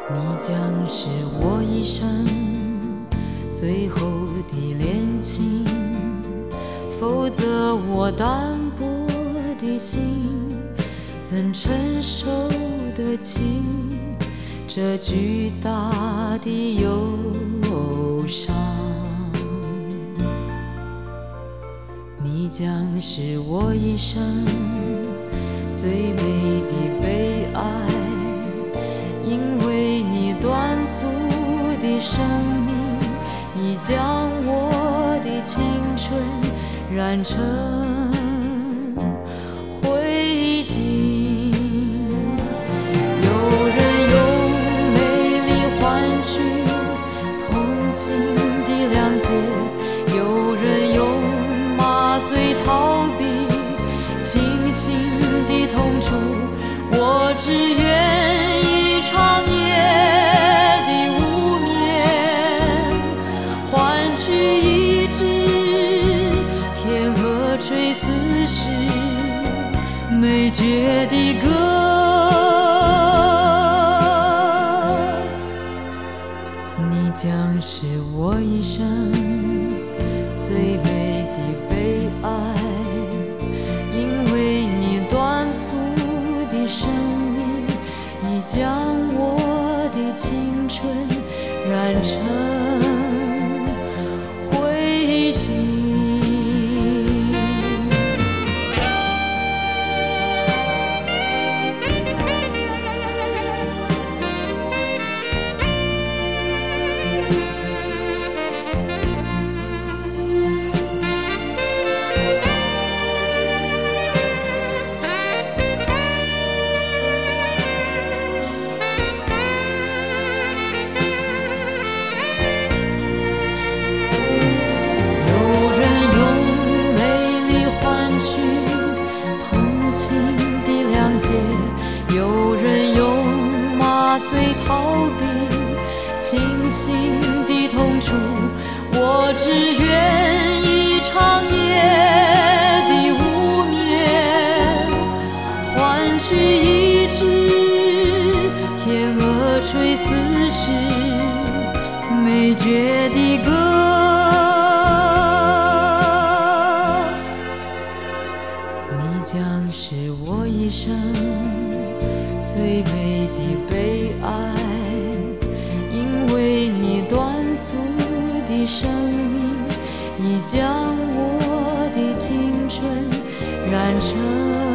你将是我一生最后的恋情，否则我单薄的心怎承受得起这巨大的忧伤？你将是我一生最美的悲哀，因为你短促的生命已将我的青春染成灰烬。有人用美丽换取同情的谅解，有人用麻醉逃避清醒的痛楚，我只愿一场夜的无眠，换取一支天河垂死时没绝的歌。你将是我一生最美的悲哀，因为你短促的生命已将我的青春染成灰烬。有人用麻醉逃避清醒的痛楚，我只愿一场夜的无眠，换取一支天鹅垂死时没绝的歌。你将是我一生最美的悲哀，因为你短促的生命已将我的青春染成